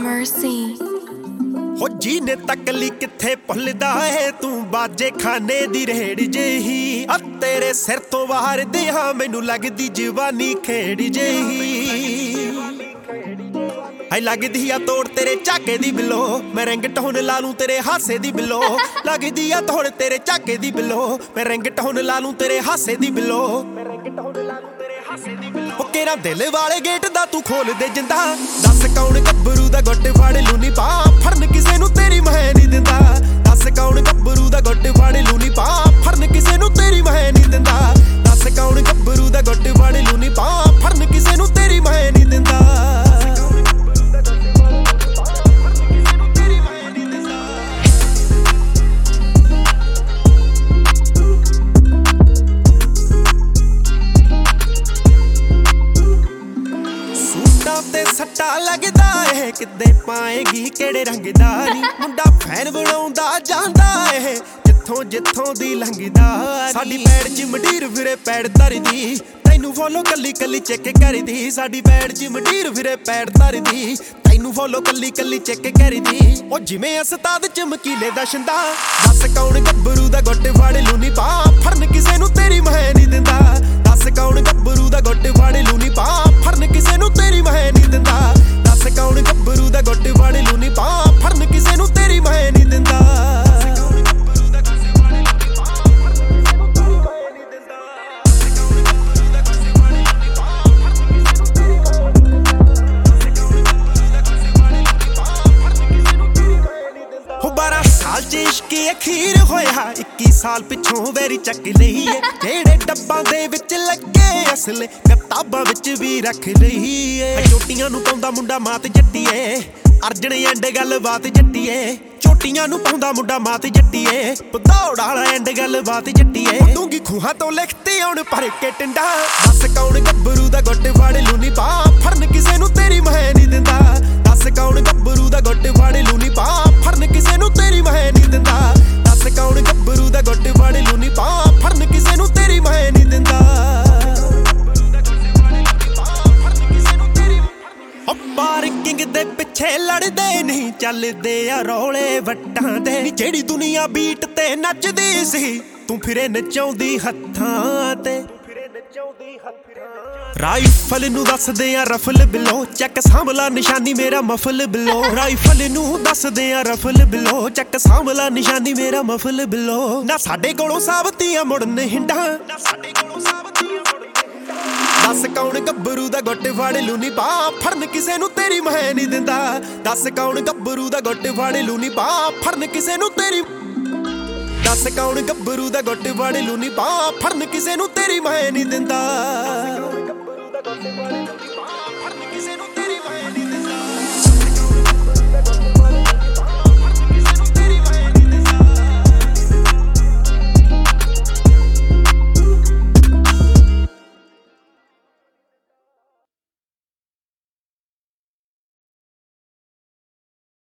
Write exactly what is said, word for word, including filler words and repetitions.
Mercy हो जी ने तकली किथे भुलदा है तू बाजे खाने दी रेड़ जेही आ तेरे सिर तो बाहर दे हाँ मैनू लगदी जवानी खेड़ जेही आई लगदी आ तोड़ तेरे झाके दी बिलो मैं रिंग टोन ला लूं तेरे हासे दी बिलो लगदी आ तोड़ तेरे झाके दी बिलो मैं रिंग टोन ला लूं तेरे हासे दी बिलो ओ केरा दिल वाले गेट दा तू खोल दे जिंदा दस कौन गब्बरू दा गुੱਟ ਫੜ ਲੂ ਨੀ ਪਾ ਫੜਨ ਕਿਸੇ ਨੂੰ ਤੇਰੀ ਮੈਂ ਨਹੀਂ ਦਿੰਦਾ ਦਸ ਕੌਣ ਗੱਭਰੂ ਦਾ ਗੁੱਟ ਫੜ ਲੂ ਨੀ ਪਾ ਫੜਨ ਕਿਸੇ ਨੂੰ ਤੇਰੀ ਮੈਂ ਨਹੀਂ ਦਿੰਦਾ ਦਸ ਕੌਣ ਗੱਭਰੂ ਦਾ ਗੁੱਟ ਫੜ ਲੂ ਨੀ ਪਾ ਫੜਨ ਕਿਸੇ ਨੂੰ ਤੇਰੀ ਮੈਂ ਨਹੀਂ ਦਿੰਦਾ ਤੇ ਸੱਟਾ ਲੱਗਦਾ ਏ ਕਿੱਦੇ ਪਾਏਗੀ ਕਿਹੜੇ ਰੰਗ ਦਾ ਨੀ ਮੁੰਡਾ ਫੈਨ ਬਣਾਉਂਦਾ ਜਾਂਦਾ ਏ ਜਿੱਥੋਂ ਜਿੱਥੋਂ ਦੀ ਲੰਘਦਾ ਸਾਡੀ ਪੈੜ ਚ ਮੰਡੀਰ ਫਿਰੇ ਪੈੜ ਧਰਦੀ ਤੈਨੂੰ ਫੋਲੋ ਕੱਲੀ ਕੱਲੀ ਚੈੱਕ ਕਰਦੀ ਸਾਡੀ ਪੈੜ ਚ ਮੰਡੀਰ ਫਿਰੇ ਪੈੜ ਧਰਦੀ ਤੈਨੂੰ ਫੋਲੋ ਕੱਲੀ ਕੱਲੀ ਚੈੱਕ ਕਰਦੀ ਉਹ ਜਿਵੇਂ ਉਸਤਾਦ ਚਮਕੀਲੇ ਦਾ ਛੰਦਾ ਦੱਸ ਕੌਣ ਗੱਭਰੂ ਦਾ ਗੁੱਟ ਫੜ ਲੂ ਨੀ ਪਾ ਫੜਨ ਕਿਸੇ ਨੂੰ ਤੇਰੀ ਮੈਂ ਨਹੀਂ ਦਿੰਦਾ ਦੱਸ ਕੌਣ ਗੱਭਰੂ ਦਾ ਗੁੱਟ ਫੜ ਲੂ ਨੀ ਪਾ ਫੜਨ ਕਿਸੇ ਨੂੰ ਤੇਰੀ ਮੈਂ ਨਹੀਂ ਦਿੰਦਾ ਦੱਸ ਕੌਣ ਗੱਭਰੂ ਦਾ ਗੁੱਟ ਫੜ ਲੂ ਨੀ ਪਾ ਫੜਨ ਕਿਸੇ ਨੂੰ ਤੇਰੀ ਮੈਂ ਨਹੀਂ ਦਿੰਦਾ साल च इश्क अखीर होया इक्की साल पिछों वेरी चक लईए जेड़े डब्बां दे विच लगे असले किताबां विच भी रख लईए चोटियां नू पाउंदा मुंडा मात जट्टीए अर्जन एंड गल बात जट्टीए चोटियां नू पाउंदा मुंडा मात जट्टीए पदौड़ वाला एंड गल बात जट्टीए दूंगी खूहां तो लिखती आउण भर के टिंडा दस कौन गब्बरू दा गुੱਟ फड़ लू नी पा फड़न किसे नू तेरी मैं नहीं दिंदा दस कौन गब्बरू दा गुੱਟ फड़ लू नी पा फड़न किसे नू तेरी मैं नहीं दिंदा दस कौन गब्बरू दा गुੱਟ फड़ लू नी पा फड़न किसे नू तेरी मैं नहीं दिंदा पार्किंग दे पिछे लड़दे नहीं चलदे आ रौले वट्टां दे जेड़ी दुनिया बीट ते नचदी सी तू फिरे नचाउंदी हत्थां ते राइफल नू दसदे आ रफल बिलो चक सांभला निशानी मेरा मफल बिलो राइफल नू दसदे आ रफल बिलो चक सांभला निशानी मेरा मफल बिलो ना साडे कोलों साबतियां मुड़न हिंडा ना साडे कोलों साबतियां दस कौन गब्बरू दा गुੱਟ फड़ लू नी पा फड़न किसे नू तेरी मैं नहीं दिंदा दस कौन गब्बरू दा गुੱਟ फड़ लू नी पा फड़न किसे नू तेरी दस कौन गब्बरू दा गुੱਟ फड़ लू नी पा फड़न किसे नू तेरी मैं नहीं दिंदा।